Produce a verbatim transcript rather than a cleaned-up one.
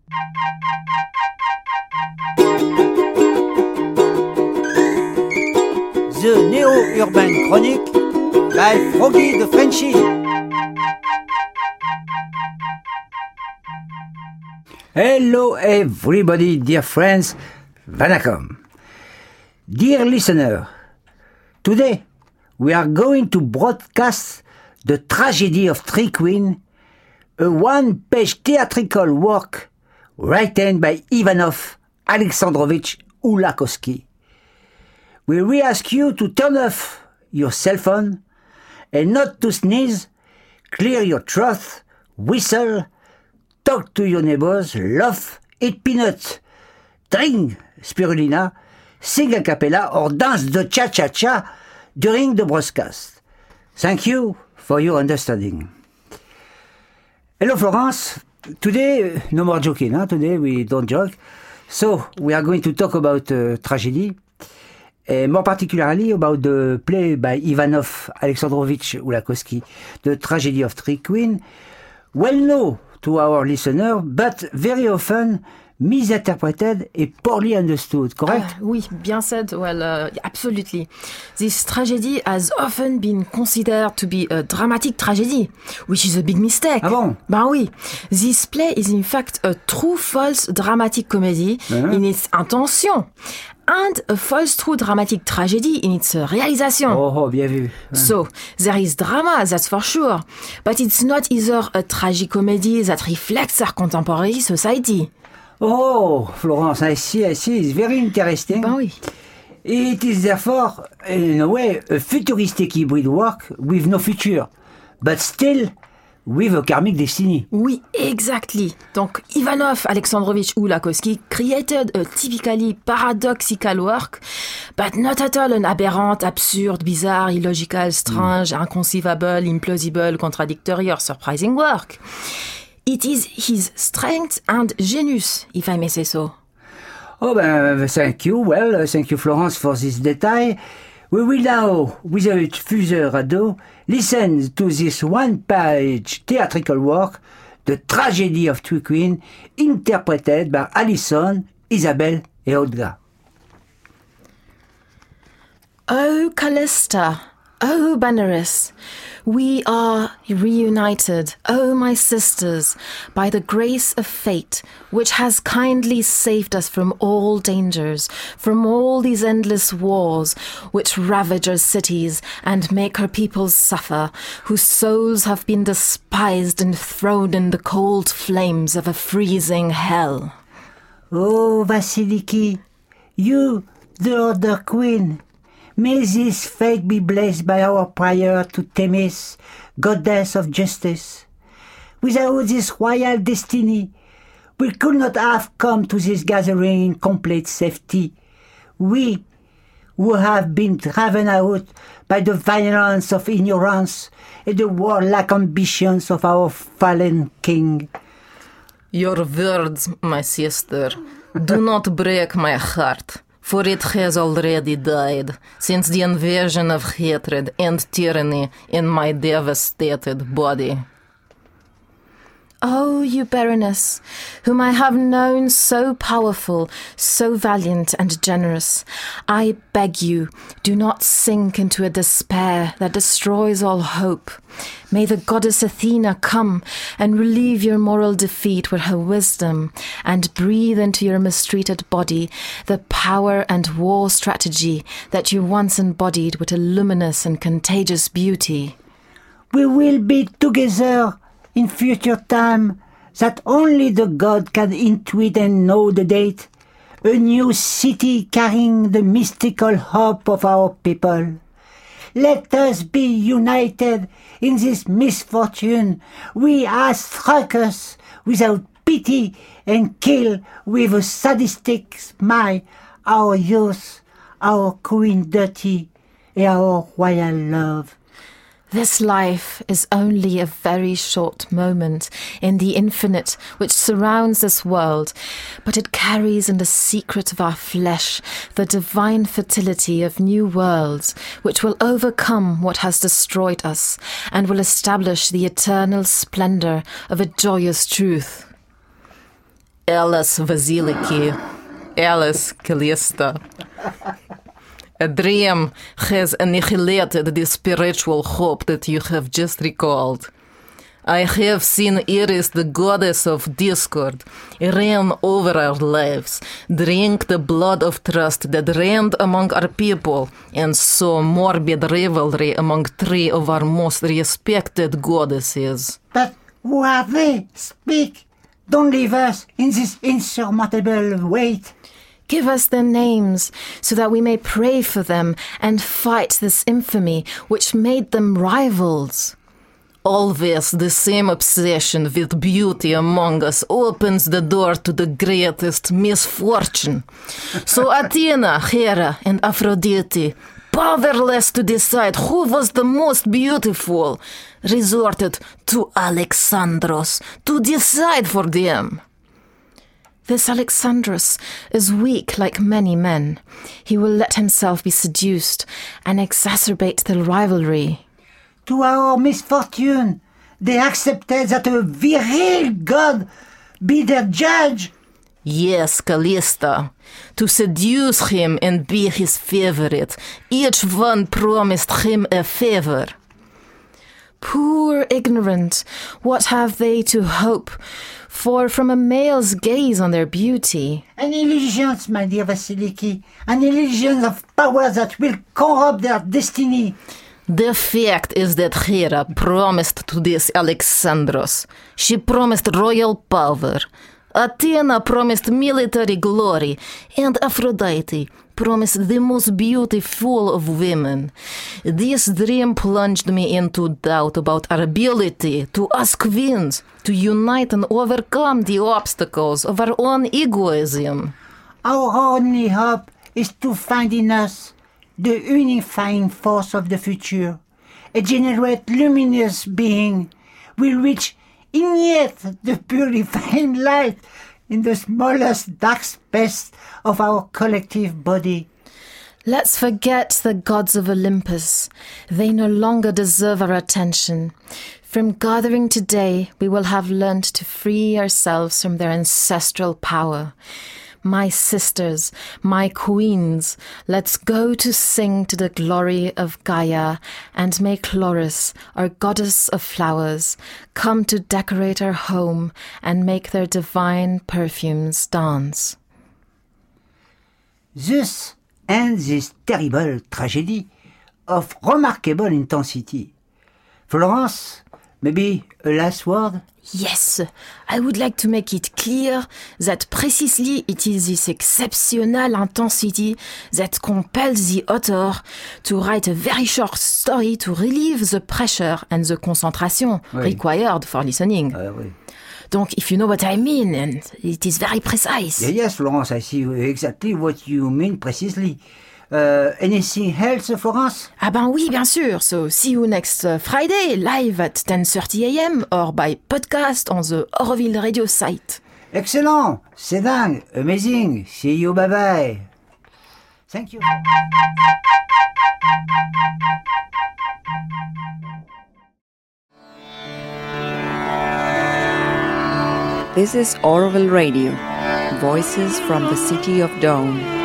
The Neo-Urban Chronic by Froggy the Frenchie. Hello everybody, dear friends, Vanacom. Dear listener, today we are going to broadcast The Tragedy of Three Queens, a one-page theatrical work written by Ivanov Alexandrovich Ulakowski. We will ask you to turn off your cell phone and not to sneeze, clear your throat, whistle, talk to your neighbors, laugh, eat peanuts, drink spirulina, sing a cappella, or dance the cha-cha-cha during the broadcast. Thank you for your understanding. Hello, Florence. Today, no more joking. Huh? Today, we don't joke. So, we are going to talk about uh, tragedy. Uh, more particularly about the play by Ivanov Alexandrovich Ulakowski, The Tragedy of Three Queens, well known to our listener, but very often misinterpreted and poorly understood, correct? Uh, oui, bien said. Well, uh, absolutely. This tragedy has often been considered to be a dramatic tragedy, which is a big mistake. Ah bon? Ben oui. This play is in fact a true-false dramatic comedy uh-huh. in its intention. And a false-true dramatic tragedy in its uh, realization. Oh, oh, bien vu. Yeah. So, there is drama, that's for sure. But it's not either a tragicomedy that reflects our contemporary society. Oh, Florence, I see, I see. It's very interesting. Ben oui. It is therefore, in a way, a futuristic hybrid work with no future, but still with a karmic destiny. Oui, exactly. Donc, Ivanov Alexandrovich Ulakowski created a typically paradoxical work, but not at all an aberrant, absurd, bizarre, illogical, strange, mm. inconceivable, implausible, contradictory or surprising work. It is his strength and genius, if I may say so. Oh, ben, thank you. Well, thank you, Florence, for this detail. We will now, without further ado, listen to this one-page theatrical work, The Tragedy of Three Queens, interpreted by Alison, Isabel, and Olga. Oh, Callista, oh, Benares, we are reunited, oh, my sisters, by the grace of fate, which has kindly saved us from all dangers, from all these endless wars, which ravage our cities and make her peoples suffer, whose souls have been despised and thrown in the cold flames of a freezing hell. Oh, Vasiliki, you, the other queen, may this fate be blessed by our prayer to Themis, goddess of justice. Without this royal destiny, we could not have come to this gathering in complete safety. We, who have been driven out by the violence of ignorance and the warlike ambitions of our fallen king. Your words, my sister, do not break my heart. For it has already died, since the invasion of hatred and tyranny in my devastated body. Oh, you Baroness, whom I have known so powerful, so valiant and generous, I beg you, do not sink into a despair that destroys all hope. May the goddess Athena come and relieve your moral defeat with her wisdom and breathe into your mistreated body the power and war strategy that you once embodied with a luminous and contagious beauty. We will be together in future time that only the god can intuit and know the date, a new city carrying the mystical hope of our people. Let us be united in this misfortune we has struck us without pity and kill with a sadistic smile our youth, our queen duty, and our royal love. This life is only a very short moment in the infinite which surrounds this world, but it carries in the secret of our flesh the divine fertility of new worlds, which will overcome what has destroyed us and will establish the eternal splendor of a joyous truth. Alice Vasiliki, Alice Callista. A dream has annihilated the spiritual hope that you have just recalled. I have seen Iris, the goddess of discord, reign over our lives, drink the blood of trust that reigned among our people, and sow morbid rivalry among three of our most respected goddesses. But who are they? Speak! Don't leave us in this insurmountable weight. Give us their names, so that we may pray for them and fight this infamy which made them rivals. Always the same obsession with beauty among us opens the door to the greatest misfortune. So Athena, Hera, and Aphrodite, powerless to decide who was the most beautiful, resorted to Alexandros to decide for them. This Alexandros is weak like many men. He will let himself be seduced and exacerbate the rivalry. To our misfortune, they accepted that a viril god be their judge. Yes, Callista. To seduce him and be his favorite, each one promised him a favor. Poor ignorant, what have they to hope? For from a male's gaze on their beauty... An illusion, my dear Vasiliki, an illusion of power that will corrupt their destiny. The fact is that Hera promised to this Alexandros. She promised royal power. Athena promised military glory. And Aphrodite promised the most beautiful of women. This dream plunged me into doubt about our ability to us queens to unite and overcome the obstacles of our own egoism. Our only hope is to find in us the unifying force of the future, a generate luminous being will reach in yet the purifying light in the smallest dark space of our collective body. Let's forget the gods of Olympus. They no longer deserve our attention. From gathering today, we will have learned to free ourselves from their ancestral power. My sisters, my queens, let's go to sing to the glory of Gaia and may Chloris, our goddess of flowers, come to decorate our home and make their divine perfumes dance. Thus ends this terrible tragedy of remarkable intensity. Florence, maybe a last word? Yes, I would like to make it clear that precisely it is this exceptional intensity that compels the author to write a very short story to relieve the pressure and the concentration oui. required for listening. Uh, oui. Donc, if you know what I mean, and it is very precise. Yeah, yes, Florence, I see exactly what you mean precisely. Uh, anything else, Florence? Ah ben oui, bien sûr. So see you next uh, Friday, live at ten thirty a.m. or by podcast on the Auroville Radio site. Excellent! C'est dingue! Amazing! See you, bye-bye! Thank you. This is Auroville Radio, voices from the city of Dawn.